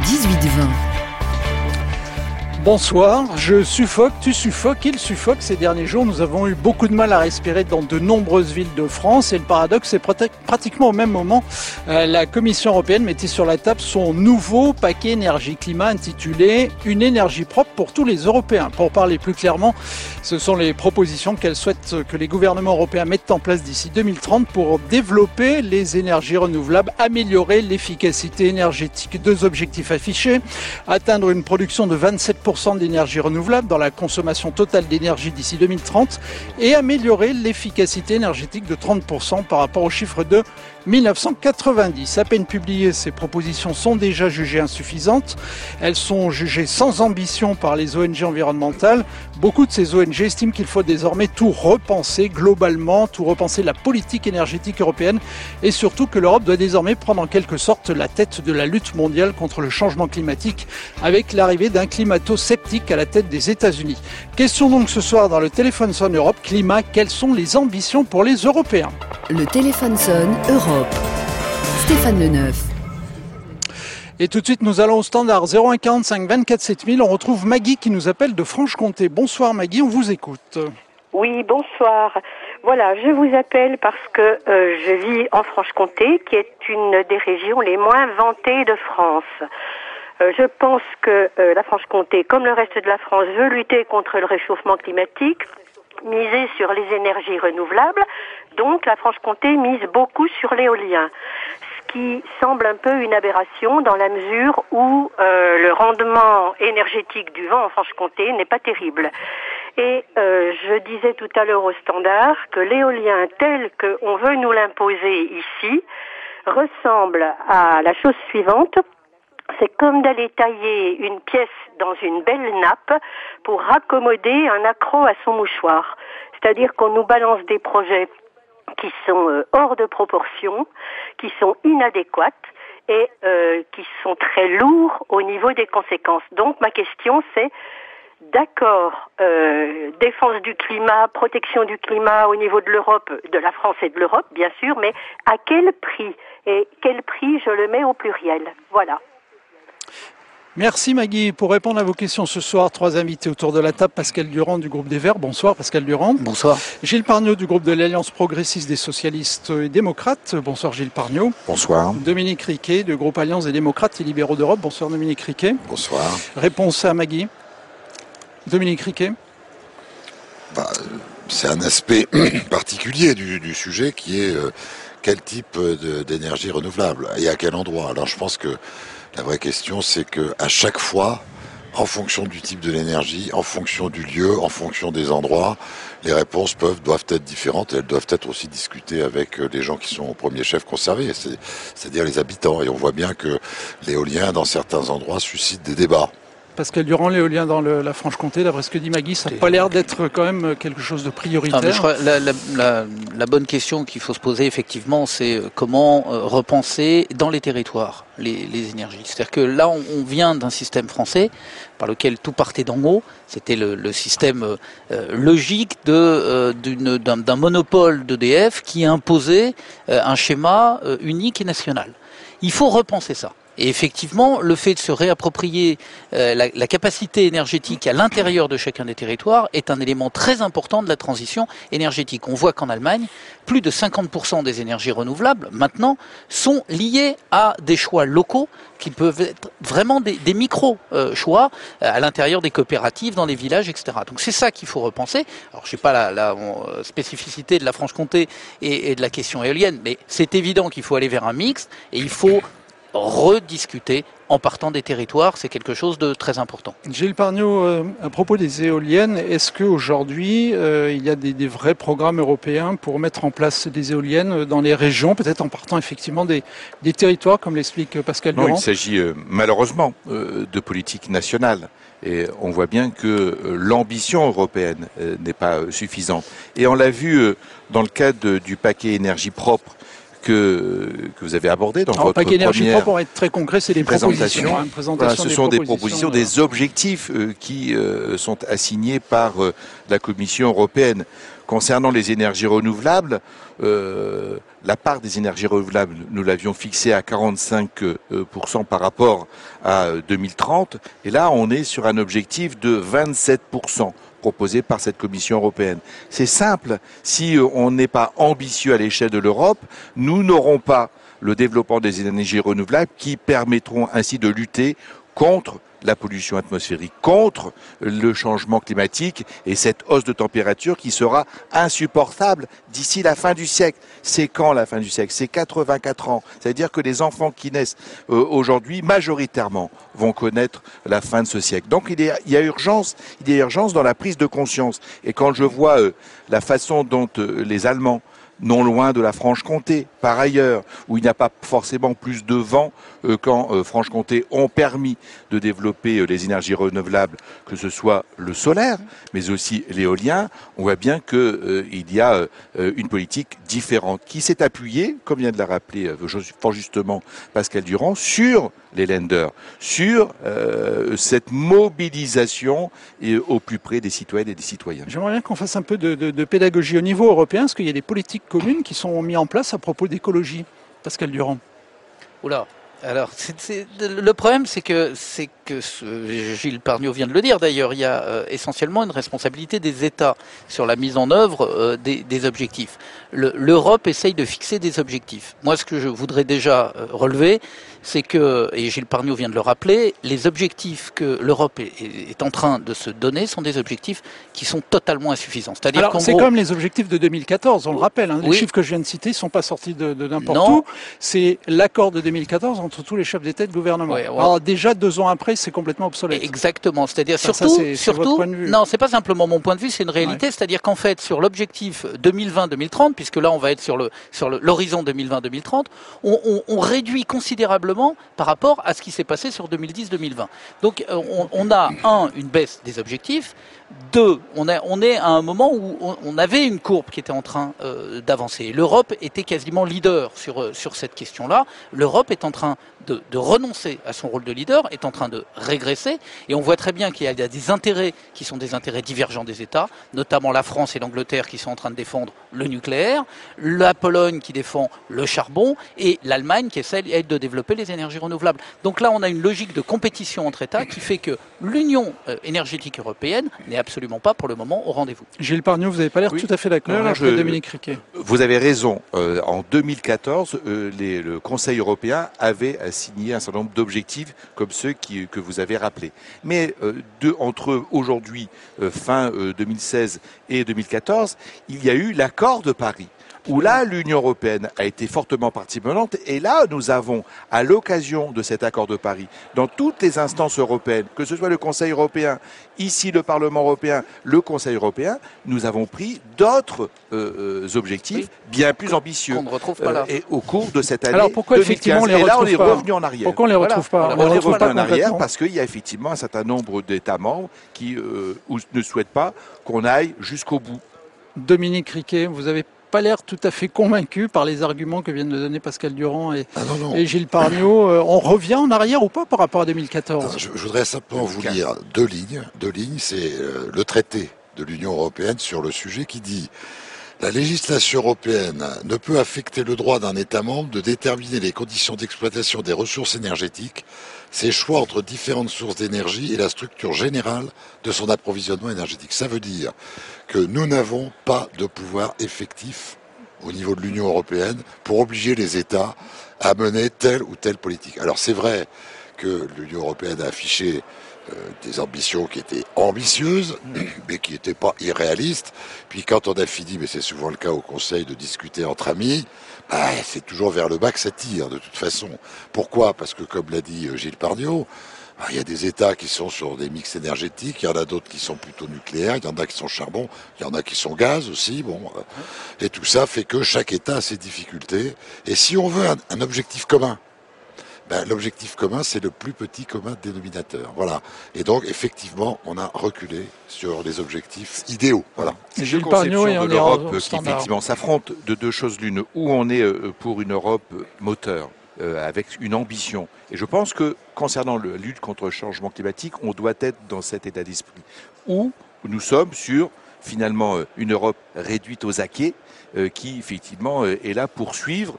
18-20. Bonsoir, je suffoque, tu suffoques, il suffoque. Ces derniers jours, nous avons eu beaucoup de mal à respirer dans de nombreuses villes de France. Et le paradoxe, c'est pratiquement au même moment, la Commission européenne mettait sur la table son nouveau paquet énergie-climat intitulé « Une énergie propre pour tous les Européens ». Pour parler plus clairement, ce sont les propositions qu'elle souhaite que les gouvernements européens mettent en place d'ici 2030 pour développer les énergies renouvelables, améliorer l'efficacité énergétique. Deux objectifs affichés, atteindre une production de 27% d'énergie renouvelable dans la consommation totale d'énergie d'ici 2030 et améliorer l'efficacité énergétique de 30% par rapport au chiffre de 1990. À peine publiées, ces propositions sont déjà jugées insuffisantes. Elles sont jugées sans ambition par les ONG environnementales. Beaucoup de ces ONG estiment qu'il faut désormais tout repenser globalement, tout repenser la politique énergétique européenne et surtout que l'Europe doit désormais prendre en quelque sorte la tête de la lutte mondiale contre le changement climatique avec l'arrivée d'un climato-sceptique à la tête des États-Unis. Question donc ce soir dans le Téléphone Sonne Europe Climat, quelles sont les ambitions pour les Européens ? Le Téléphone Sonne Europe. Stéphane Leneuf. Et tout de suite, nous allons au standard 01 45 24 7000. On retrouve Maggie qui nous appelle de Franche-Comté. Bonsoir Maggie, on vous écoute. Oui, bonsoir. Voilà, je vous appelle parce que je vis en Franche-Comté, qui est une des régions les moins vantées de France. Je pense que la Franche-Comté, comme le reste de la France, veut lutter contre le réchauffement climatique, miser sur les énergies renouvelables. Donc la Franche-Comté mise beaucoup sur l'éolien, ce qui semble un peu une aberration dans la mesure où le rendement énergétique du vent en Franche-Comté n'est pas terrible. Et je disais tout à l'heure au standard que l'éolien tel qu'on veut nous l'imposer ici ressemble à la chose suivante. C'est comme d'aller tailler une pièce dans une belle nappe pour raccommoder un accroc à son mouchoir. C'est-à-dire qu'on nous balance des projets qui sont hors de proportion, qui sont inadéquates et qui sont très lourds au niveau des conséquences. Donc ma question c'est, d'accord, défense du climat, protection du climat au niveau de l'Europe, de la France et de l'Europe bien sûr, mais à quel prix ? Et quel prix je le mets au pluriel ? Voilà. Merci Maggie. Pour répondre à vos questions ce soir, trois invités autour de la table. Pascal Durand du groupe des Verts. Bonsoir Pascal Durand. Bonsoir. Gilles Pargnot du groupe de l'Alliance progressiste des socialistes et démocrates. Bonsoir Gilles Pargnot. Bonsoir. Dominique Riquet du groupe Alliance des démocrates et libéraux d'Europe. Bonsoir Dominique Riquet. Bonsoir. Réponse à Maggie. Dominique Riquet. C'est un aspect particulier du sujet qui est quel type d'énergie renouvelable et à quel endroit. Alors je pense que la vraie question, c'est que à chaque fois, en fonction du type de l'énergie, en fonction du lieu, en fonction des endroits, les réponses doivent être différentes et elles doivent être aussi discutées avec les gens qui sont au premier chef concernés, c'est-à-dire les habitants. Et on voit bien que l'éolien, dans certains endroits, suscite des débats. Pascal Durand, l'éolien dans la Franche-Comté, d'après ce que dit Maggie, ça n'a pas l'air d'être quand même quelque chose de prioritaire. Non, mais je crois, la bonne question qu'il faut se poser effectivement, c'est comment repenser dans les territoires les énergies. C'est-à-dire que là, on vient d'un système français par lequel tout partait d'en haut. C'était le système logique d'un monopole d'EDF qui imposait un schéma unique et national. Il faut repenser ça. Et effectivement, le fait de se réapproprier la capacité énergétique à l'intérieur de chacun des territoires est un élément très important de la transition énergétique. On voit qu'en Allemagne, plus de 50% des énergies renouvelables, maintenant, sont liées à des choix locaux qui peuvent être vraiment des micro-choix à l'intérieur des coopératives, dans les villages, etc. Donc c'est ça qu'il faut repenser. Alors je sais pas la spécificité de la Franche-Comté et de la question éolienne, mais c'est évident qu'il faut aller vers un mix et il faut rediscuter en partant des territoires, c'est quelque chose de très important. Gilles Pargnot, à propos des éoliennes, est-ce qu'aujourd'hui il y a des vrais programmes européens pour mettre en place des éoliennes dans les régions, peut-être en partant effectivement des territoires, comme l'explique Pascal Durand ? Non, il s'agit malheureusement de politique nationale. Et on voit bien que l'ambition européenne n'est pas suffisante. Et on l'a vu dans le cadre du paquet énergie propre que vous avez abordées dans Alors, votre paquet énergie première propre, pour être très concret, c'est des présentation. propositions. Voilà, ce sont des propositions, des objectifs qui sont assignés par la Commission européenne. Concernant les énergies renouvelables, la part des énergies renouvelables, nous l'avions fixée à 45% par rapport à 2030. Et là, on est sur un objectif de 27% proposé par cette Commission européenne. C'est simple. Si on n'est pas ambitieux à l'échelle de l'Europe, nous n'aurons pas le développement des énergies renouvelables qui permettront ainsi de lutter contre la pollution atmosphérique, contre le changement climatique et cette hausse de température qui sera insupportable d'ici la fin du siècle. C'est quand la fin du siècle? C'est 84 ans. C'est-à-dire que les enfants qui naissent aujourd'hui, majoritairement, vont connaître la fin de ce siècle. Donc il y a urgence dans la prise de conscience. Et quand je vois la façon dont les Allemands, non loin de la Franche-Comté, par ailleurs, où il n'y a pas forcément plus de vent qu'en Franche-Comté, ont permis de développer les énergies renouvelables, que ce soit le solaire, mais aussi l'éolien. On voit bien qu'il y a une politique différente qui s'est appuyée, comme vient de la rappeler fort justement Pascal Durand, sur les lenders, sur cette mobilisation au plus près des citoyennes et des citoyens. J'aimerais bien qu'on fasse un peu de pédagogie au niveau européen, parce qu'il y a des politiques communes qui sont mises en place à propos d'écologie. Pascal Durand. Oula. Alors, le problème, c'est que Gilles Pargneaux vient de le dire d'ailleurs, il y a essentiellement une responsabilité des États sur la mise en œuvre des objectifs. L'Europe essaye de fixer des objectifs. Moi, ce que je voudrais déjà relever, c'est que, et Gilles Pargneaux vient de le rappeler, les objectifs que l'Europe est en train de se donner sont des objectifs qui sont totalement insuffisants. C'est-à-dire c'est comme les objectifs de 2014, on le rappelle. Hein, les chiffres que je viens de citer ne sont pas sortis de n'importe où. C'est l'accord de 2014 entre tous les chefs d'État et de gouvernement. Ouais. Alors déjà 2 ans après, c'est complètement obsolète. C'est-à-dire surtout, non, c'est pas simplement mon point de vue, c'est une réalité. Ouais. C'est-à-dire qu'en fait, sur l'objectif 2020-2030, puisque là on va être sur l'horizon 2020-2030, on réduit considérablement par rapport à ce qui s'est passé sur 2010-2020. Donc on a une baisse des objectifs. 2, on est à un moment où on avait une courbe qui était en train d'avancer. L'Europe était quasiment leader sur cette question-là. L'Europe est en train de renoncer à son rôle de leader, est en train de régresser. Et on voit très bien qu'il y a des intérêts qui sont des intérêts divergents des États, notamment la France et l'Angleterre qui sont en train de défendre le nucléaire, la Pologne qui défend le charbon et l'Allemagne qui essaie de développer les énergies renouvelables. Donc là, on a une logique de compétition entre États qui fait que l'Union énergétique européenne n'est absolument pas pour le moment au rendez-vous. Gilles Pargneaux, vous n'avez pas l'air tout à fait d'accord avec Dominique Riquet. Vous avez raison. En 2014, le Conseil européen avait signé un certain nombre d'objectifs comme ceux que vous avez rappelés. Mais entre aujourd'hui, fin 2016 et 2014, il y a eu l'accord de Paris, où là, l'Union européenne a été fortement partie prenante. Et là, nous avons, à l'occasion de cet accord de Paris, dans toutes les instances européennes, que ce soit le Conseil européen, ici le Parlement européen, le Conseil européen, nous avons pris d'autres objectifs bien plus ambitieux. On ne retrouve pas là. Et au cours de cette année. Alors pourquoi 2015, effectivement on les et là, on retrouve est pas revenu en arrière. Pourquoi on les retrouve pas On est revenu en arrière parce qu'il y a effectivement un certain nombre d'États membres qui ne souhaitent pas qu'on aille jusqu'au bout. Dominique Riquet, vous avez pas l'air tout à fait convaincu par les arguments que viennent de donner Pascal Durand et Gilles Pargneaux. On revient en arrière ou pas par rapport à 2014 ? Je voudrais simplement vous lire deux lignes. C'est le traité de l'Union européenne sur le sujet qui dit: la législation européenne ne peut affecter le droit d'un État membre de déterminer les conditions d'exploitation des ressources énergétiques, ses choix entre différentes sources d'énergie et la structure générale de son approvisionnement énergétique. Ça veut dire que nous n'avons pas de pouvoir effectif au niveau de l'Union européenne pour obliger les États à mener telle ou telle politique. Alors c'est vrai que l'Union européenne a affiché des ambitions qui étaient ambitieuses, mais qui n'étaient pas irréalistes. Puis quand on a fini, mais c'est souvent le cas au Conseil, de discuter entre amis, c'est toujours vers le bas que ça tire, de toute façon. Pourquoi ? Parce que, comme l'a dit Gilles Pargneaux, il y a des États qui sont sur des mix énergétiques, il y en a d'autres qui sont plutôt nucléaires, il y en a qui sont charbon, il y en a qui sont gaz aussi, et tout ça fait que chaque État a ses difficultés. Et si on veut un objectif commun, l'objectif commun, c'est le plus petit commun dénominateur. Voilà. Et donc, effectivement, on a reculé sur des objectifs idéaux. Voilà. C'est Gilles une Pargnot conception et on de est en l'Europe qui standard. effectivement s'affrontent de deux choses l'une. Où on est pour une Europe moteur, avec une ambition. Et je pense que concernant la lutte contre le changement climatique, on doit être dans cet état d'esprit. Où nous sommes sur finalement une Europe réduite aux acquis, qui effectivement est là pour suivre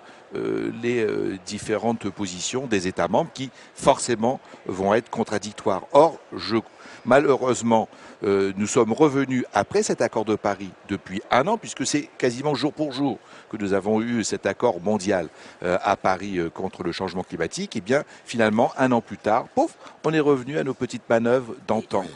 les différentes positions des États membres qui forcément vont être contradictoires. Or, malheureusement, nous sommes revenus après cet accord de Paris depuis un an, puisque c'est quasiment jour pour jour que nous avons eu cet accord mondial à Paris contre le changement climatique. Et bien, finalement, un an plus tard, on est revenu à nos petites manœuvres d'antan,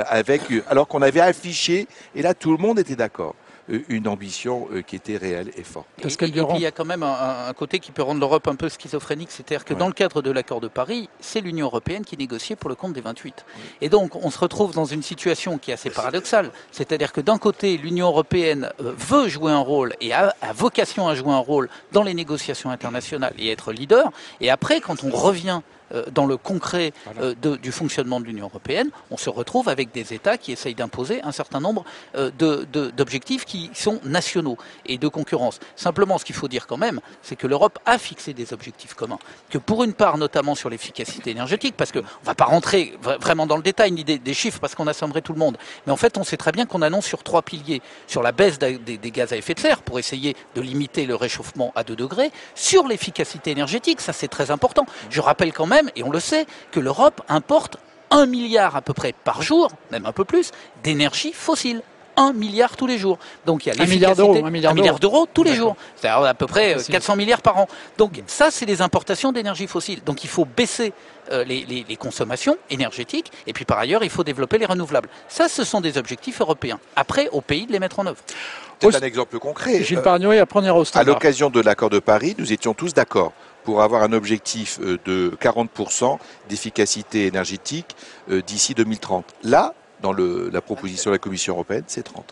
alors qu'on avait affiché, et là tout le monde était d'accord, une ambition qui était réelle et forte. Et puis il y a quand même un côté qui peut rendre l'Europe un peu schizophrénique, c'est-à-dire que dans le cadre de l'accord de Paris, c'est l'Union européenne qui négociait pour le compte des 28. Et donc on se retrouve dans une situation qui est assez paradoxale, c'est-à-dire que d'un côté l'Union européenne veut jouer un rôle et a vocation à jouer un rôle dans les négociations internationales et être leader, et après quand on revient dans le concret du fonctionnement de l'Union européenne, on se retrouve avec des États qui essayent d'imposer un certain nombre d'objectifs qui sont nationaux et de concurrence. Simplement, ce qu'il faut dire quand même, c'est que l'Europe a fixé des objectifs communs, que pour une part, notamment sur l'efficacité énergétique, parce qu'on ne va pas rentrer vraiment dans le détail ni des chiffres, parce qu'on assommerait tout le monde, mais en fait, on sait très bien qu'on annonce sur 3 piliers, sur la baisse des gaz à effet de serre, pour essayer de limiter le réchauffement à 2 degrés, sur l'efficacité énergétique, ça c'est très important. Je rappelle quand même, et on le sait, que l'Europe importe 1 milliard à peu près par jour, même un peu plus, d'énergie fossile. 1 milliard tous les jours. Donc il y a l'efficacité, 1 milliard d'euros tous les jours. C'est-à-dire à peu près 400 milliards par an. Donc ça, c'est des importations d'énergie fossile. Donc il faut baisser les consommations énergétiques et puis par ailleurs, il faut développer les renouvelables. Ça, ce sont des objectifs européens. Après, au pays de les mettre en œuvre. C'est un exemple concret. Gilles Pargnot et après on ira au standard. À l'occasion de l'accord de Paris, nous étions tous d'accord pour avoir un objectif de 40% d'efficacité énergétique d'ici 2030. Là, dans la proposition de la Commission européenne, c'est 30.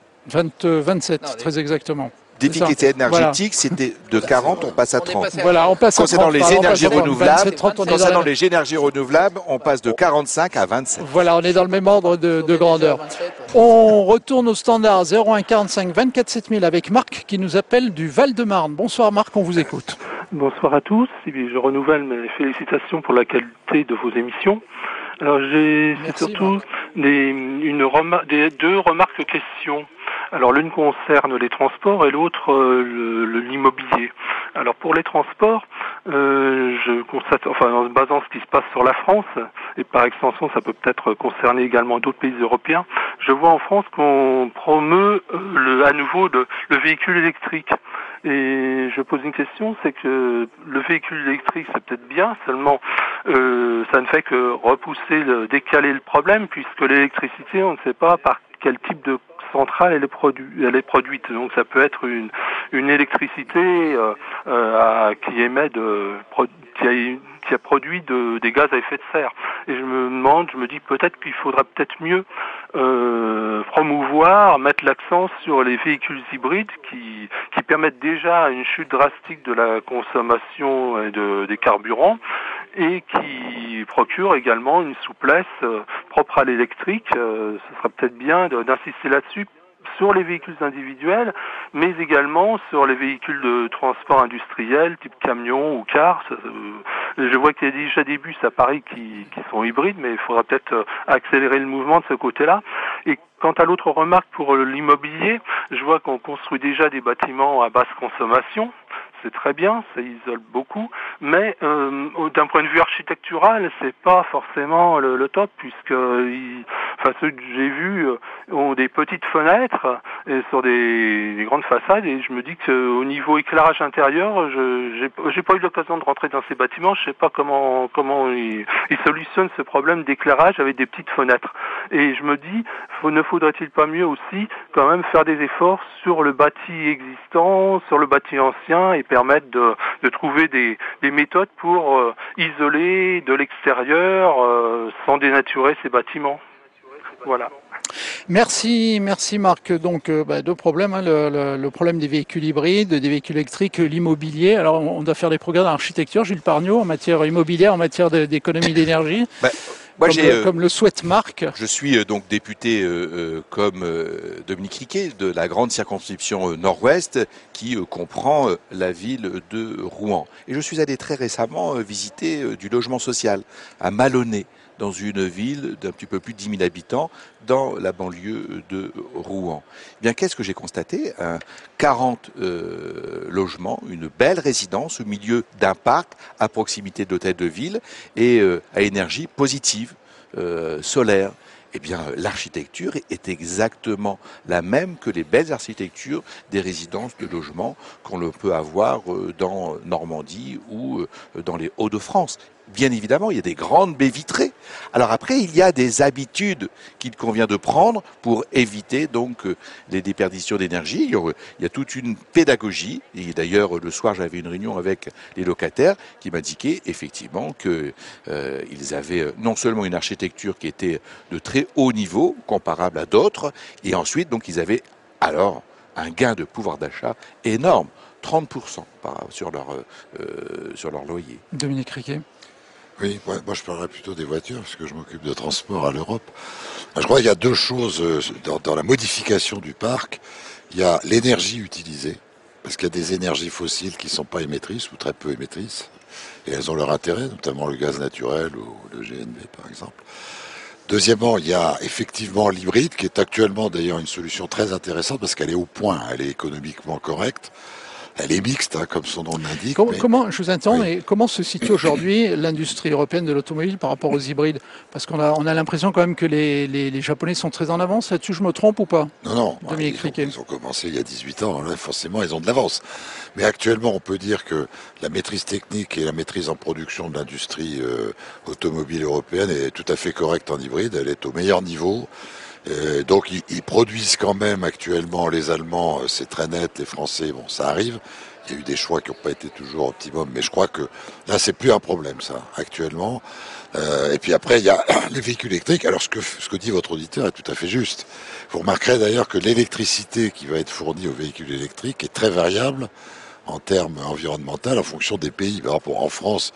27, très exactement. D'efficacité énergétique, c'était de 40, on passe à 30. Voilà, on passe à 30. Concernant les énergies renouvelables, 27, 30, on passe de 45 à 27. Voilà, on est dans le même ordre de grandeur. On retourne au standard 01 45 24 7000 avec Marc qui nous appelle du Val-de-Marne. Bonsoir Marc, on vous écoute. Bonsoir à tous. Je renouvelle mes félicitations pour la qualité de vos émissions. Alors j'ai surtout des deux remarques questions. Alors l'une concerne les transports et l'autre l'immobilier. Alors pour les transports, je constate, en se basant sur ce qui se passe sur la France, et par extension ça peut peut-être concerner également d'autres pays européens, je vois en France qu'on promeut à nouveau le véhicule électrique. Et je pose une question, c'est que le véhicule électrique c'est peut-être bien, seulement ça ne fait que décaler le problème, puisque l'électricité, on ne sait pas par quel type de centrale elle est produite. Donc ça peut être une électricité qui émet qui a produit des gaz à effet de serre. Et je me dis peut-être qu'il faudra peut-être mieux promouvoir, mettre l'accent sur les véhicules hybrides qui permettent déjà une chute drastique de la consommation des carburants et qui procurent également une souplesse propre à l'électrique. Ce sera peut-être bien d'insister là-dessus sur les véhicules individuels, mais également sur les véhicules de transport industriel, type camion ou car. Je vois qu'il y a déjà des bus à Paris qui sont hybrides, mais il faudra peut-être accélérer le mouvement de ce côté-là. Et quant à l'autre remarque pour l'immobilier, je vois qu'on construit déjà des bâtiments à basse consommation. C'est très bien, ça isole beaucoup, mais d'un point de vue architectural, c'est pas forcément le top, puisque ceux que j'ai vus ont des petites fenêtres sur des grandes façades, et je me dis qu'au niveau éclairage intérieur, j'ai pas eu l'occasion de rentrer dans ces bâtiments, je sais pas comment ils solutionnent ce problème d'éclairage avec des petites fenêtres. Et je me dis, ne faudrait-il pas mieux aussi quand même faire des efforts sur le bâti existant, sur le bâti ancien, et permettre de trouver des méthodes pour isoler de l'extérieur sans dénaturer ces bâtiments. Voilà. Merci Marc. Donc deux problèmes, le problème des véhicules hybrides, des véhicules électriques, l'immobilier. Alors on doit faire des progrès dans l'architecture, Gilles Pargnot, en matière immobilière, en matière d'économie d'énergie. Moi, comme le souhaite Marc. Je suis donc député comme Dominique Riquet de la grande circonscription nord-ouest qui comprend la ville de Rouen. Et je suis allé très récemment visiter du logement social à Malonnet, dans une ville d'un petit peu plus de 10 000 habitants, dans la banlieue de Rouen. Eh bien, qu'est-ce que j'ai constaté? 40 logements, une belle résidence au milieu d'un parc, à proximité de l'hôtel de ville, et à énergie positive, solaire. Eh bien, l'architecture est exactement la même que les belles architectures des résidences de logement qu'on peut avoir dans Normandie ou dans les Hauts-de-France. Bien évidemment, il y a des grandes baies vitrées. Alors après, il y a des habitudes qu'il convient de prendre pour éviter donc les déperditions d'énergie. Il y a toute une pédagogie. Et d'ailleurs, le soir, j'avais une réunion avec les locataires qui m'indiquaient effectivement que ils avaient non seulement une architecture qui était de très haut niveau, comparable à d'autres, et ensuite, donc, ils avaient alors un gain de pouvoir d'achat énorme, 30% sur leur loyer. Dominique Riquet. Oui, moi je parlerais plutôt des voitures, parce que je m'occupe de transport à l'Europe. Je crois qu'il y a deux choses dans la modification du parc. Il y a l'énergie utilisée, parce qu'il y a des énergies fossiles qui ne sont pas émettrices ou très peu émettrices, et elles ont leur intérêt, notamment le gaz naturel ou le GNV par exemple. Deuxièmement, il y a effectivement l'hybride, qui est actuellement d'ailleurs une solution très intéressante, parce qu'elle est au point, elle est économiquement correcte. Elle est mixte, comme son nom l'indique. Comment, je vous interromps, oui. mais comment se situe aujourd'hui l'industrie européenne de l'automobile par rapport aux hybrides? Parce qu'on a l'impression quand même que les Japonais sont très en avance là-dessus, je me trompe ou pas? Non, ils ont commencé il y a 18 ans, là, forcément ils ont de l'avance. Mais actuellement, on peut dire que la maîtrise technique et la maîtrise en production de l'industrie automobile européenne est tout à fait correcte en hybride, elle est au meilleur niveau. Donc ils produisent quand même actuellement, les Allemands, c'est très net, les Français, bon, ça arrive. Il y a eu des choix qui n'ont pas été toujours optimum, mais je crois que là c'est plus un problème ça actuellement. Et puis après il y a les véhicules électriques. Alors ce que dit votre auditeur est tout à fait juste. Vous remarquerez d'ailleurs que l'électricité qui va être fournie aux véhicules électriques est très variable en termes environnementaux en fonction des pays. Par exemple, en France,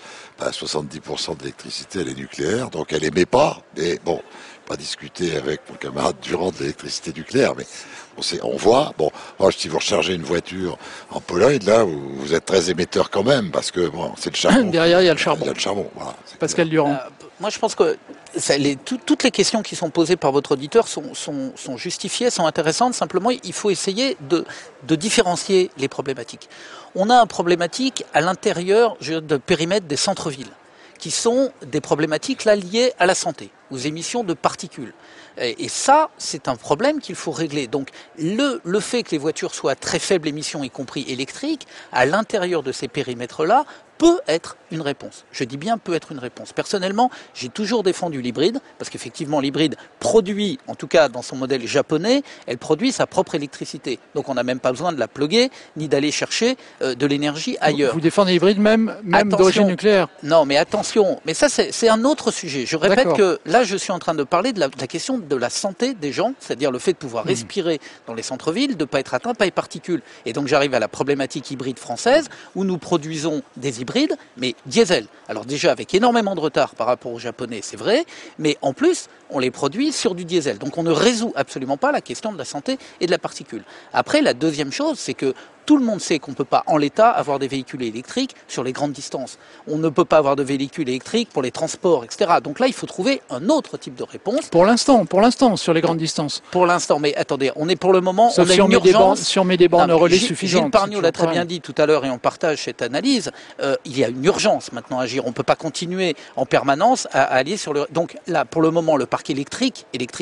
70% de l'électricité elle est nucléaire, donc elle émet pas. Mais bon, pas discuter avec mon camarade Durand de l'électricité nucléaire, mais on voit. Bon, moi, si vous rechargez une voiture en Pologne, là, vous êtes très émetteur quand même, parce que bon, c'est le charbon. Derrière, il y a le charbon. Il y a le charbon, voilà. Pascal Durand. Moi, je pense que toutes les questions qui sont posées par votre auditeur sont justifiées, sont intéressantes. Simplement, il faut essayer de différencier les problématiques. On a une problématique à l'intérieur de périmètre des centres-villes, qui sont des problématiques là liées à la santé, aux émissions de particules. Et ça, c'est un problème qu'il faut régler. Donc, le fait que les voitures soient à très faible émission, y compris électriques, à l'intérieur de ces périmètres-là, peut être une réponse. Je dis bien peut être une réponse. Personnellement, j'ai toujours défendu l'hybride, parce qu'effectivement l'hybride produit, en tout cas dans son modèle japonais, elle produit sa propre électricité. Donc on n'a même pas besoin de la plugger, ni d'aller chercher de l'énergie ailleurs. Vous défendez l'hybride même d'origine nucléaire? Non, mais attention, mais ça c'est un autre sujet. Je répète que là je suis en train de parler de la question de la santé des gens, c'est-à-dire le fait de pouvoir respirer dans les centres-villes, de ne pas être atteint par les particules. Et donc j'arrive à la problématique hybride française, où nous produisons des hybrides, mais diesel. Alors déjà avec énormément de retard par rapport aux Japonais, c'est vrai, mais en plus, on les produit sur du diesel. Donc on ne résout absolument pas la question de la santé et de la particule. Après, la deuxième chose, c'est que tout le monde sait qu'on ne peut pas, en l'état, avoir des véhicules électriques sur les grandes distances. On ne peut pas avoir de véhicules électriques pour les transports, etc. Donc là, il faut trouver un autre type de réponse. Pour l'instant, sur les grandes distances. Pour l'instant, mais attendez, on est pour le moment, sauf on a si une urgence. Si on met des bornes relais suffisantes. Gilles Pargnot l'a très bien dit tout à l'heure et on partage cette analyse. Il y a une urgence maintenant à agir. On ne peut pas continuer en permanence à aller sur le. Donc là, pour le moment, le parc électrique,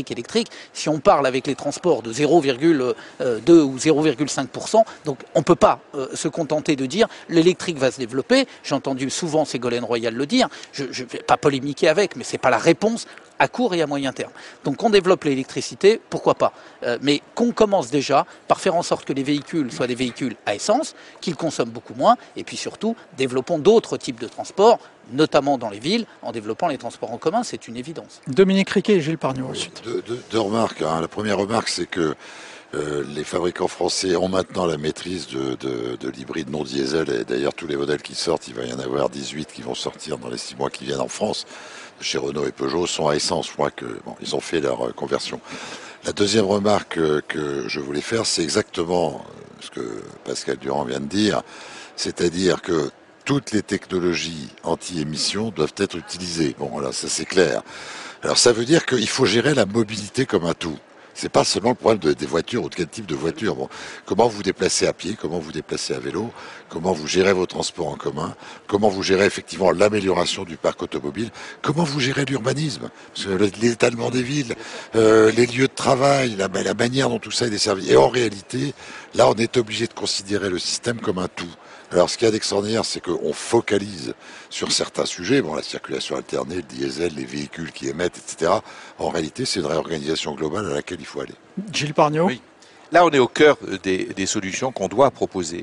si on parle avec les transports de 0,2 ou 0,5%, donc on ne peut pas se contenter de dire l'électrique va se développer. J'ai entendu souvent Ségolène Royal le dire. Je ne vais pas polémiquer avec, mais c'est pas la réponse à court et à moyen terme. Donc qu'on développe l'électricité, pourquoi pas. Mais qu'on commence déjà par faire en sorte que les véhicules soient des véhicules à essence, qu'ils consomment beaucoup moins, et puis surtout, développons d'autres types de transports, notamment dans les villes, en développant les transports en commun, c'est une évidence. Dominique Riquet et Gilles Pargneaux ensuite. Deux remarques. La première remarque, c'est que les fabricants français ont maintenant la maîtrise de l'hybride non diesel, et d'ailleurs tous les modèles qui sortent, il va y en avoir 18 qui vont sortir dans les 6 mois qui viennent en France, chez Renault et Peugeot, sont à essence. Je crois que ils ont fait leur conversion. La deuxième remarque que je voulais faire, c'est exactement ce que Pascal Durand vient de dire, c'est-à-dire que toutes les technologies anti-émissions doivent être utilisées. Bon, voilà, ça c'est clair. Alors ça veut dire qu'il faut gérer la mobilité comme un tout. C'est pas seulement le problème des voitures ou de quel type de voiture. Bon, comment vous déplacez à pied, comment vous déplacez à vélo, comment vous gérez vos transports en commun, comment vous gérez effectivement l'amélioration du parc automobile, comment vous gérez l'urbanisme, l'étalement des villes, les lieux de travail, la manière dont tout ça est desservi. Et en réalité, là, on est obligé de considérer le système comme un tout. Alors, ce qu'il y a d'extraordinaire, c'est qu'on focalise sur certains sujets, la circulation alternée, le diesel, les véhicules qui émettent, etc. En réalité, c'est une réorganisation globale à laquelle il faut aller. Gilles Pargneaux. Oui. Là, on est au cœur des solutions qu'on doit proposer.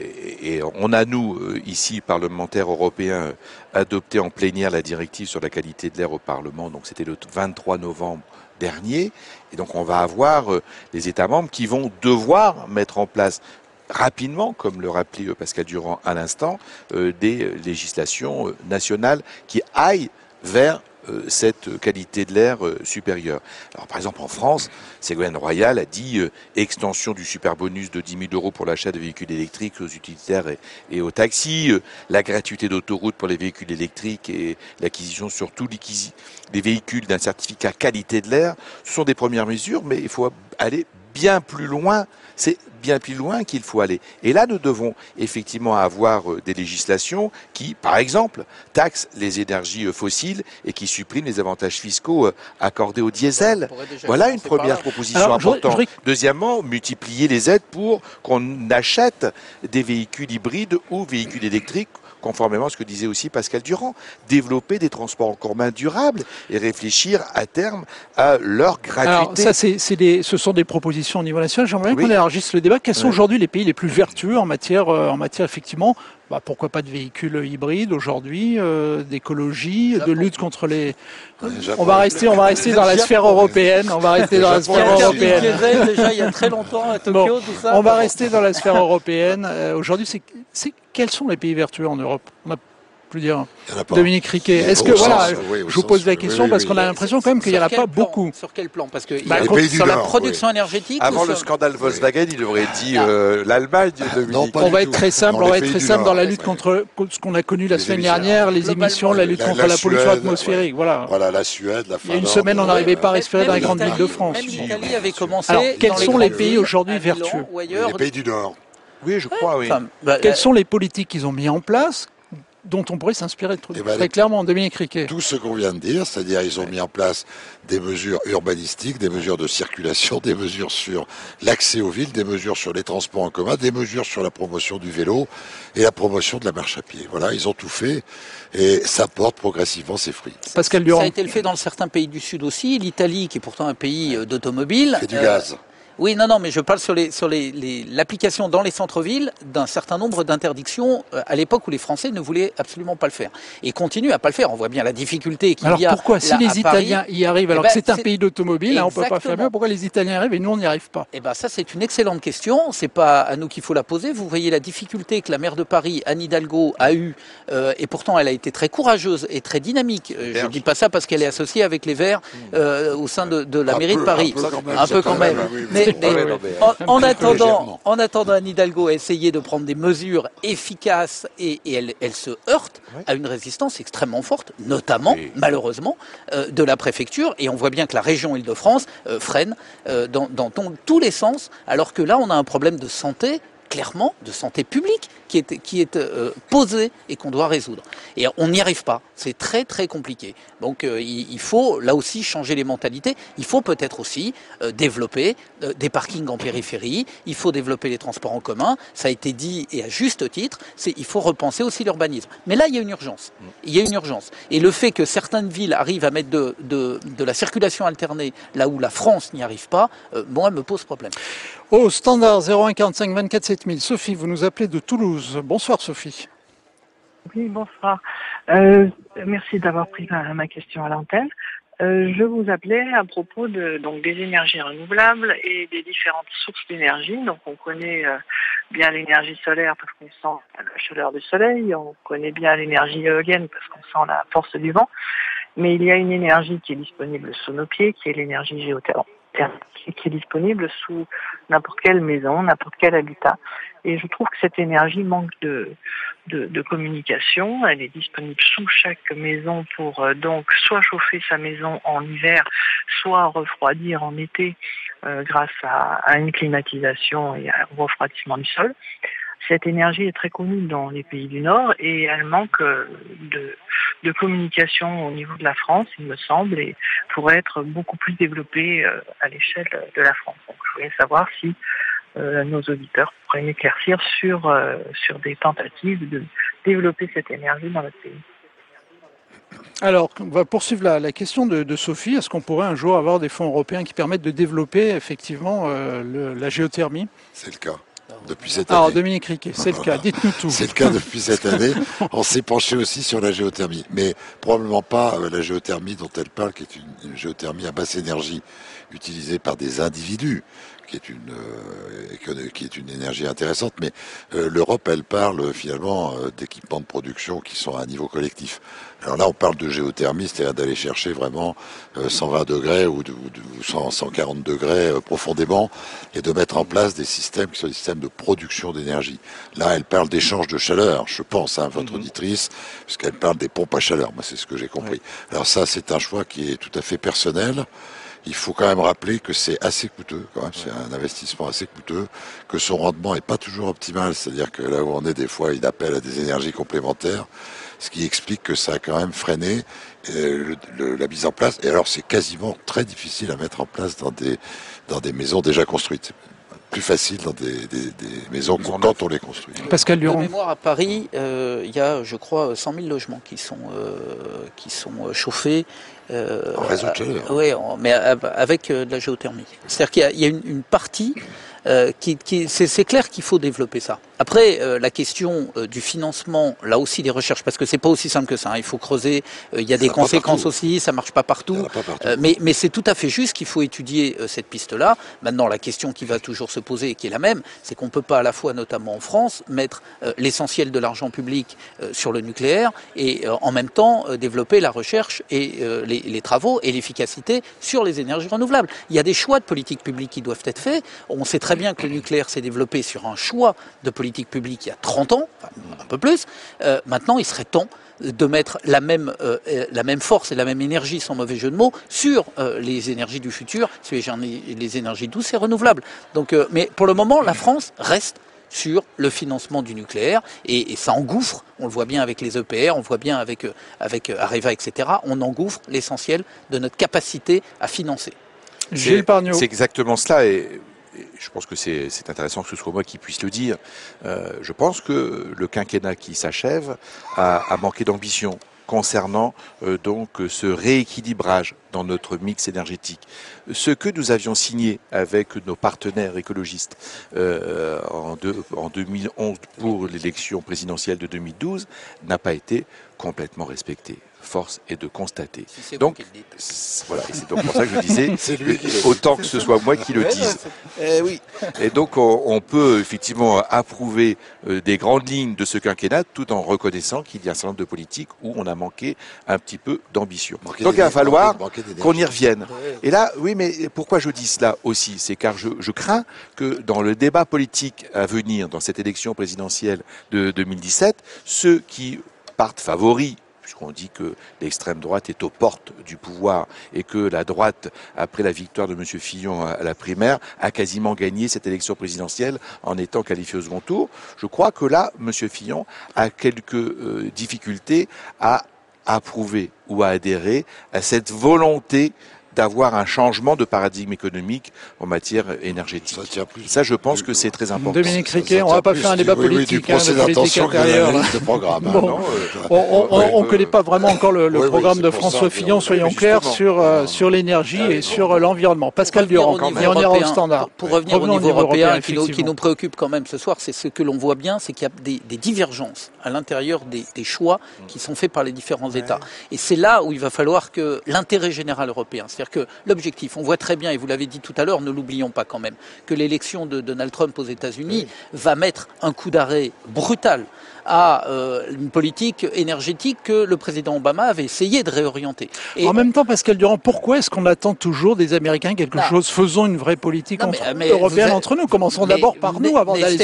Et on a, nous, ici, parlementaires européens, adopté en plénière la directive sur la qualité de l'air au Parlement. Donc, c'était le 23 novembre dernier. Et donc, on va avoir les États membres qui vont devoir mettre en place rapidement, comme le rappelait Pascal Durand à l'instant, des législations nationales qui aillent vers cette qualité de l'air supérieure. Alors par exemple en France, Ségolène Royal a dit extension du superbonus de 10 000 € pour l'achat de véhicules électriques aux utilitaires et aux taxis, la gratuité d'autoroute pour les véhicules électriques et l'acquisition sur tous les véhicules d'un certificat qualité de l'air. Ce sont des premières mesures, mais il faut aller bien plus loin. C'est bien plus loin qu'il faut aller. Et là, nous devons effectivement avoir des législations qui, par exemple, taxent les énergies fossiles et qui suppriment les avantages fiscaux accordés au diesel. Voilà une première proposition importante. Deuxièmement, multiplier les aides pour qu'on achète des véhicules hybrides ou véhicules électriques, conformément à ce que disait aussi Pascal Durand, développer des transports en commun durables et réfléchir à terme à leur gratuité. Alors ça, ce sont des propositions au niveau national. J'aimerais qu'on élargisse le débat. Quels sont aujourd'hui les pays les plus vertueux en matière effectivement, pourquoi pas de véhicules hybrides aujourd'hui, d'écologie, de lutte contre les... On va rester dans la sphère européenne. On va rester dans la sphère européenne. Déjà il y a très longtemps à Tokyo, tout ça. On va rester dans la sphère européenne. Aujourd'hui, quels sont les pays vertueux en Europe? On a plus dire. Dominique Riquet. Est-ce que je vous pose la question parce qu'on a l'impression quand même qu'il n'y en a pas beaucoup. Sur quel plan? Parce que sur la production énergétique. Avant le scandale Volkswagen, il aurait dit l'Allemagne. On va être très simple. On va être très simple dans la lutte contre ce qu'on a connu la semaine dernière, les émissions, la lutte contre la pollution atmosphérique. Voilà, la Suède, la Finlande. Il y a une semaine, on n'arrivait pas à respirer dans les grandes villes de France. Même l'Italie avait commencé. Alors, quels sont les pays aujourd'hui vertueux? Les pays du Nord. Oui, je crois, oui. Quelles sont les politiques qu'ils ont mis en place dont on pourrait s'inspirer très clairement, Dominique Riquet? Tout ce qu'on vient de dire, c'est-à-dire ils ont mis en place des mesures urbanistiques, des mesures de circulation, des mesures sur l'accès aux villes, des mesures sur les transports en commun, des mesures sur la promotion du vélo et la promotion de la marche à pied. Voilà, ils ont tout fait et ça porte progressivement ses fruits. Pascal Durand. Ça a été le fait dans certains pays du Sud aussi. L'Italie, qui est pourtant un pays d'automobile. C'est du gaz. Oui, non, mais je parle sur l'application dans les centres-villes d'un certain nombre d'interdictions à l'époque où les Français ne voulaient absolument pas le faire. Et continuent à pas le faire. On voit bien la difficulté qu'il y a. Alors pourquoi, si les Italiens y arrivent, alors que c'est un pays d'automobile, on ne peut pas faire mieux, pourquoi les Italiens y arrivent et nous on n'y arrive pas? Ça c'est une excellente question. C'est pas à nous qu'il faut la poser. Vous voyez la difficulté que la maire de Paris, Anne Hidalgo, a eue, et pourtant elle a été très courageeuse et très dynamique. Je ne dis pas ça parce qu'elle est associée avec les Verts au sein de la mairie de Paris. Un peu quand même. En attendant, Anne Hidalgo a essayé de prendre des mesures efficaces et elle se heurte à une résistance extrêmement forte, notamment, malheureusement, de la préfecture. Et on voit bien que la région Île-de-France freine dans tous les sens, alors que là, on a un problème de santé clairement de santé publique qui est posée et qu'on doit résoudre. Et on n'y arrive pas. C'est très très compliqué. Donc il faut là aussi changer les mentalités. Il faut peut-être aussi développer des parkings en périphérie. Il faut développer les transports en commun. Ça a été dit et à juste titre. Il faut repenser aussi l'urbanisme. Mais là il y a une urgence. Il y a une urgence. Et le fait que certaines villes arrivent à mettre de la circulation alternée là où la France n'y arrive pas, moi me pose problème. Au standard 01 45 24 7000, Sophie, vous nous appelez de Toulouse. Bonsoir Sophie. Oui, bonsoir. Merci d'avoir pris ma question à l'antenne. Je vous appelais à propos donc des énergies renouvelables et des différentes sources d'énergie. Donc on connaît bien l'énergie solaire parce qu'on sent la chaleur du soleil, on connaît bien l'énergie éolienne parce qu'on sent la force du vent, mais il y a une énergie qui est disponible sous nos pieds, qui est l'énergie géothermique, qui est disponible sous n'importe quelle maison, n'importe quel habitat. Et je trouve que cette énergie manque de communication. Elle est disponible sous chaque maison pour donc soit chauffer sa maison en hiver, soit refroidir en été grâce à une climatisation et à un refroidissement du sol. Cette énergie est très connue dans les pays du Nord et elle manque de communication au niveau de la France, il me semble, et pourrait être beaucoup plus développée à l'échelle de la France. Donc, je voulais savoir si nos auditeurs pourraient m'éclaircir sur des tentatives de développer cette énergie dans notre pays. Alors, on va poursuivre la question de Sophie. Est-ce qu'on pourrait un jour avoir des fonds européens qui permettent de développer effectivement la géothermie ? C'est le cas. Depuis cette année. Alors Dominique Riquet, c'est le cas, dites-nous tout. C'est le cas depuis cette année. On s'est penché aussi sur la géothermie, mais probablement pas la géothermie dont elle parle, qui est une géothermie à basse énergie, utilisée par des individus, qui est une énergie intéressante, mais l'Europe, elle parle finalement d'équipements de production qui sont à un niveau collectif. Alors là, on parle de géothermie, c'est-à-dire d'aller chercher vraiment 120 degrés ou 140 degrés profondément et de mettre en place des systèmes qui sont des systèmes de production d'énergie. Là, elle parle d'échange de chaleur, je pense, votre auditrice, puisqu'elle parle des pompes à chaleur. Moi, c'est ce que j'ai compris. Oui. Alors ça, c'est un choix qui est tout à fait personnel. Il faut quand même rappeler que c'est assez coûteux, quand même, c'est un investissement assez coûteux, que son rendement est pas toujours optimal, c'est-à-dire que là où on est, des fois, il appelle à des énergies complémentaires, ce qui explique que ça a quand même freiné la mise en place. Et alors, c'est quasiment très difficile à mettre en place dans des maisons déjà construites. Plus facile dans des maisons quand on les construit. Pascal Durand. De mémoire, à Paris, il y a, je crois, 100 000 logements qui sont chauffés. En réseau de chaleur. Oui, mais avec de la géothermie. C'est-à-dire qu'il y a une partie c'est clair qu'il faut développer ça. Après, la question du financement, là aussi des recherches, parce que c'est pas aussi simple que ça, hein, il faut creuser, il y a des conséquences aussi, ça marche pas partout, mais c'est tout à fait juste qu'il faut étudier cette piste-là. Maintenant, la question qui va toujours se poser et qui est la même, c'est qu'on peut pas à la fois, notamment en France, mettre l'essentiel de l'argent public sur le nucléaire et en même temps développer la recherche et les travaux et l'efficacité sur les énergies renouvelables. Il y a des choix de politique publique qui doivent être faits. On sait très bien que le nucléaire s'est développé sur un choix de politique publique il y a 30 ans, enfin, un peu plus. Maintenant, il serait temps de mettre la même force et la même énergie, sans mauvais jeu de mots, sur les énergies du futur, sur les énergies douces et renouvelables. Donc, mais pour le moment, la France reste sur le financement du nucléaire et ça engouffre, on le voit bien avec les EPR, on le voit bien avec Areva, etc. On engouffre l'essentiel de notre capacité à financer. Gilles Pargnot. C'est exactement cela et je pense que c'est intéressant que ce soit moi qui puisse le dire. Je pense que le quinquennat qui s'achève a manqué d'ambition concernant donc ce rééquilibrage dans notre mix énergétique. Ce que nous avions signé avec nos partenaires écologistes en 2011 pour l'élection présidentielle de 2012 n'a pas été complètement respecté. Force est de constater. Donc, voilà, et c'est donc pour ça que je disais, autant que ce soit moi qui le dise. Oui. Et donc, on peut effectivement approuver des grandes lignes de ce quinquennat, tout en reconnaissant qu'il y a un certain nombre de politiques où on a manqué un petit peu d'ambition. Donc, il va falloir qu'on y revienne. Et là, oui, mais pourquoi je dis cela aussi? C'est car je crains que dans le débat politique à venir, dans cette élection présidentielle de 2017, ceux qui partent favoris puisqu'on dit que l'extrême droite est aux portes du pouvoir et que la droite, après la victoire de M. Fillon à la primaire, a quasiment gagné cette élection présidentielle en étant qualifié au second tour. Je crois que là, M. Fillon a quelques difficultés à approuver ou à adhérer à cette volonté d'avoir un changement de paradigme économique en matière énergétique. Ça, je pense que c'est très important. Dominique Riquet, on ne va pas faire un débat politique, de politique intérieure. On ne connaît pas vraiment encore le programme de François Fillon, soyons clairs, sur l'énergie et sur l'environnement. Pascal Durand, et on ira au standard. Pour revenir au niveau européen, qui nous préoccupe quand même ce soir, c'est ce que l'on voit bien, c'est qu'il y a des divergences à l'intérieur des choix qui sont faits par les différents États. Et c'est là où il va falloir que l'intérêt général européen, c'est-à-dire que l'objectif, on voit très bien, et vous l'avez dit tout à l'heure, ne l'oublions pas quand même, que l'élection de Donald Trump aux États-Unis va mettre un coup d'arrêt brutal à une politique énergétique que le président Obama avait essayé de réorienter. Et en même temps, Pascal Durand, pourquoi est-ce qu'on attend toujours des Américains quelque chose? Faisons une vraie politique européenne entre nous. Commençons d'abord par nous avant d'aller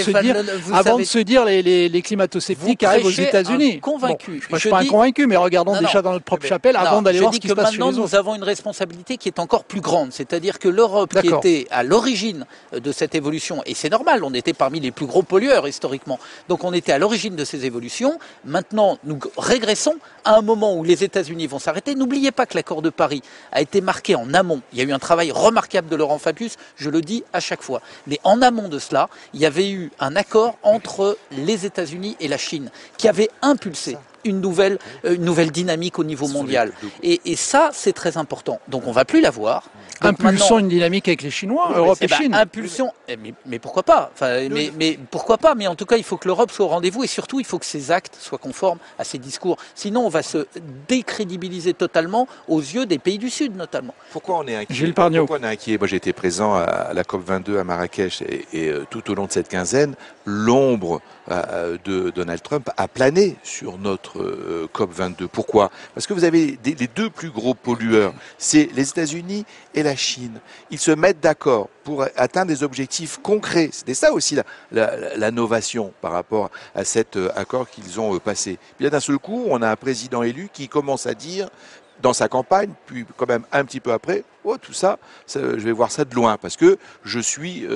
se dire les climato-sceptiques arrivent aux États-unis. Convaincu. Moi, je suis pas un convaincu, mais regardons déjà dans notre propre chapelle avant d'aller voir ce qui se passe chez les autres. Maintenant, nous avons une responsabilité qui est encore plus grande. C'est-à-dire que l'Europe, qui était à l'origine de cette évolution, et c'est normal, on était parmi les plus gros pollueurs historiquement, donc on était à l'origine de ces évolutions. Maintenant, nous régressons à un moment où les États-Unis vont s'arrêter. N'oubliez pas que l'accord de Paris a été marqué en amont. Il y a eu un travail remarquable de Laurent Fabius, je le dis à chaque fois. Mais en amont de cela, il y avait eu un accord entre les États-Unis et la Chine qui avait impulsé une nouvelle dynamique au niveau mondial. Et ça, c'est très important. Donc on ne va plus l'avoir. Impulsons une dynamique avec les Chinois, Europe et Chine. Impulsion, mais pourquoi pas? Mais pourquoi pas? Mais en tout cas, il faut que l'Europe soit au rendez-vous et surtout, il faut que ses actes soient conformes à ses discours. Sinon, on va se décrédibiliser totalement aux yeux des pays du Sud, notamment. Pourquoi on est inquiet? Gilles Pargnot. Pourquoi on est inquiet? Moi, j'ai été présent à la COP22 à Marrakech et tout au long de cette quinzaine, l'ombre de Donald Trump a plané sur notre COP22. Pourquoi? Parce que vous avez les deux plus gros pollueurs, c'est les États-Unis et la Chine. Ils se mettent d'accord pour atteindre des objectifs concrets. C'était ça aussi la novation par rapport à cet accord qu'ils ont passé. Puis là, d'un seul coup, on a un président élu qui commence à dire dans sa campagne, puis quand même un petit peu après, tout ça, je vais voir ça de loin, parce que je suis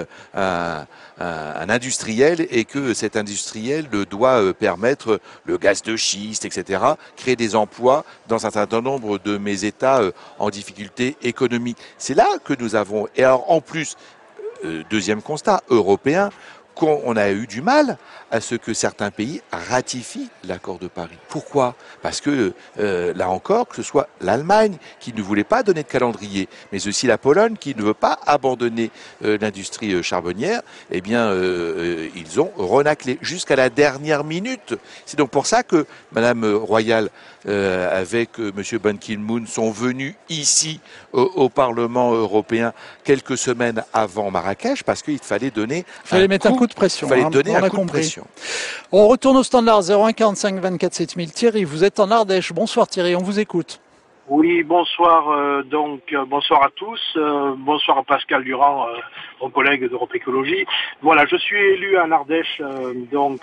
un industriel et que cet industriel doit permettre le gaz de schiste, etc., créer des emplois dans un certain nombre de mes États en difficulté économique. C'est là que nous avons, et alors en plus, deuxième constat, européen, qu'on a eu du mal à ce que certains pays ratifient l'accord de Paris. Pourquoi? Parce que, là encore, que ce soit l'Allemagne qui ne voulait pas donner de calendrier, mais aussi la Pologne qui ne veut pas abandonner l'industrie charbonnière, eh bien, ils ont renaclé jusqu'à la dernière minute. C'est donc pour ça que Madame Royal, avec Monsieur Ban Ki-moon, sont venus ici au Parlement européen quelques semaines avant Marrakech, parce qu'il fallait donner mettre un coup de pression. Il fallait donner un coup de pression. On retourne au standard 01 45 24 7000. Thierry, vous êtes en Ardèche. Bonsoir Thierry, on vous écoute. Oui, bonsoir. Bonsoir à tous. Bonsoir à Pascal Durand, mon collègue d'Europe Écologie. Voilà, je suis élu en Ardèche, dans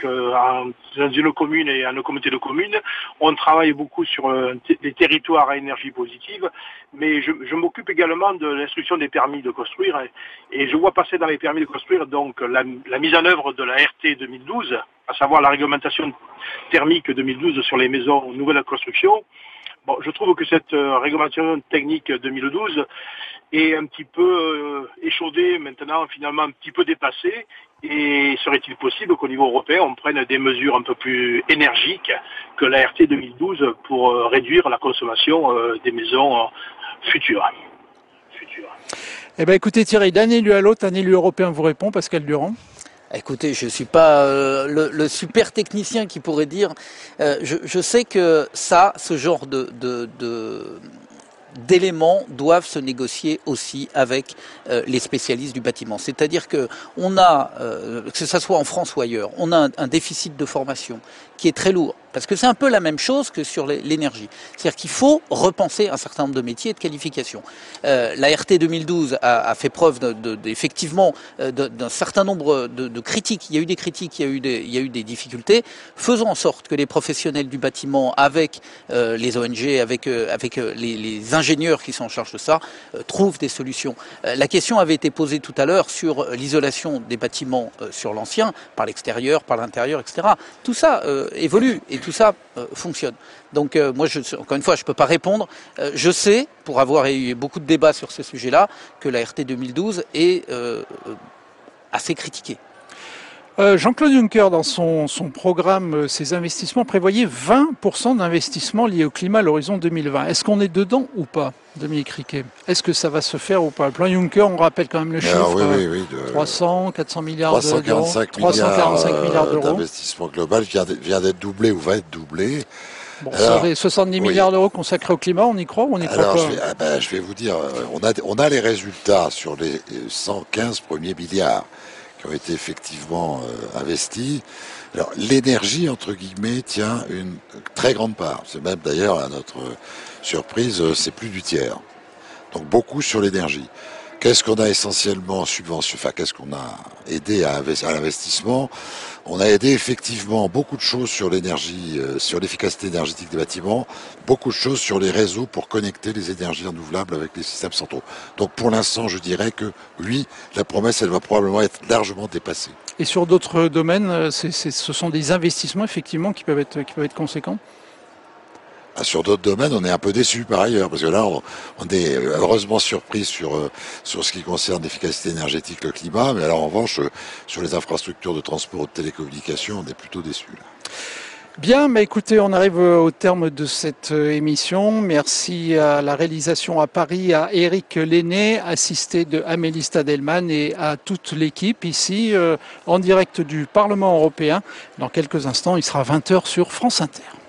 une commune et en communauté de communes. On travaille beaucoup sur les territoires à énergie positive, mais je m'occupe également de l'instruction des permis de construire et je vois passer dans les permis de construire donc la mise en œuvre de la RT 2012, à savoir la réglementation thermique 2012 sur les maisons nouvelles construction. Bon, je trouve que cette réglementation technique 2012 est un petit peu échaudée, maintenant finalement un petit peu dépassée. Et serait-il possible qu'au niveau européen, on prenne des mesures un peu plus énergiques que la RT 2012 pour réduire la consommation des maisons futures? Eh bien écoutez Thierry, d'un élu à l'autre, un élu européen vous répond, Pascal Durand. Écoutez, je suis pas le super technicien qui pourrait dire. Je sais que ce genre d'éléments doivent se négocier aussi avec les spécialistes du bâtiment. C'est-à-dire que on a, que ce soit en France ou ailleurs, on a un déficit de formation qui est très lourd Parce que c'est un peu la même chose que sur l'énergie. C'est-à-dire qu'il faut repenser un certain nombre de métiers et de qualifications. La RT 2012 a fait preuve effectivement d'un certain nombre de critiques. Il y a eu des critiques, il y a eu des difficultés. Faisons en sorte que les professionnels du bâtiment, avec les ONG, avec les ingénieurs qui sont en charge de ça, trouvent des solutions. La question avait été posée tout à l'heure sur l'isolation des bâtiments sur l'ancien, par l'extérieur, par l'intérieur, etc. Tout ça évolue et tout ça fonctionne. Donc moi, encore une fois, je ne peux pas répondre. Je sais, pour avoir eu beaucoup de débats sur ce sujet-là, que la RT 2012 est assez critiquée. Jean-Claude Juncker, dans son programme, ses investissements, prévoyait 20% d'investissements liés au climat à l'horizon 2020. Est-ce qu'on est dedans ou pas, Dominique Riquet? Est-ce que ça va se faire ou pas? Le plan Juncker, on rappelle quand même le chiffre, oui, 300, 400 milliards d'euros. 345 milliards d'euros. D'investissement global vient d'être doublé ou va être doublé. Bon, alors, les 70 milliards d'euros consacrés au climat, on y croit ou on n'y croit pas? Je vais vous dire, on a les résultats sur les 115 premiers milliards qui ont été effectivement investis. Alors l'énergie, entre guillemets, tient une très grande part. C'est même d'ailleurs, à notre surprise, c'est plus du tiers. Donc beaucoup sur l'énergie. Qu'est-ce qu'on a essentiellement subventionné, enfin qu'est-ce qu'on a aidé à l'investissement? On a aidé effectivement beaucoup de choses sur l'énergie, sur l'efficacité énergétique des bâtiments, beaucoup de choses sur les réseaux pour connecter les énergies renouvelables avec les systèmes centraux. Donc pour l'instant, je dirais que oui, la promesse, elle va probablement être largement dépassée. Et sur d'autres domaines, ce sont des investissements effectivement qui peuvent être conséquents? Sur d'autres domaines, on est un peu déçus par ailleurs, parce que là, on est heureusement surpris sur ce qui concerne l'efficacité énergétique, le climat, mais alors en revanche, sur les infrastructures de transport ou de télécommunications, on est plutôt déçus. Là. Bien, mais écoutez, on arrive au terme de cette émission. Merci à la réalisation à Paris, à Éric Lenné, assisté de Amélie Stadelman et à toute l'équipe ici, en direct du Parlement européen. Dans quelques instants, il sera 20h sur France Inter.